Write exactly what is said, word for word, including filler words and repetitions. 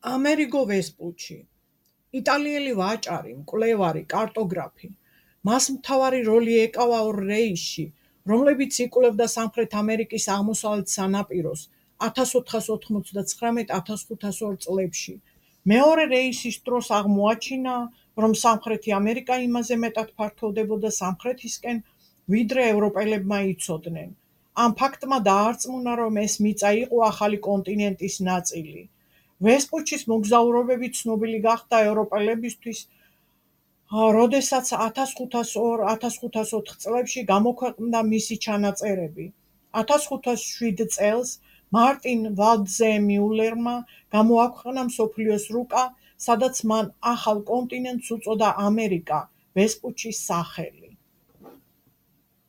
ამერიგო ვესპუჩი, იტალიელი ვაჭარი, მკვლევარი, კარტოგრაფი. მას მთავარი როლი ეკავა ორ რეისში, რომლებიც იკვლევდა სამხრეთ ამერიკის აღმოსავლეთ სანაპიროს ათას ოთხას ოთხმოცდაცხრამეტ - ათას ხუთას ორ წლებში. მეორე რეისის დროს აღმოაჩინა, რომ სამხრეთი ამერიკა იმაზე მეტად ფართოვდებოდა სამხრეთისკენ, ვიდრე ევროპელებმა იცოდნენ. ამ ფაქტმა დაარწმუნა, რომ ეს მიწა იყო ახალი კონტინენტის ნაწილი. ვესპუჩის მოგზაურობები ცნობილი გახდა ევროპელებისთვის, როდესაც ათას ხუთას ორ - ათას ხუთას ოთხ წლებში გამოქვეყნდა მისი ჩანაწერები. ათას ხუთას შვიდ წელს მარტინ ვალდზეემიულერმა გამოაქვეყნა მსოფლიოს რუკა, სადაც მან ახალ კონტინენტს უწოდა ამერიკა ვესპუჩის სახელი.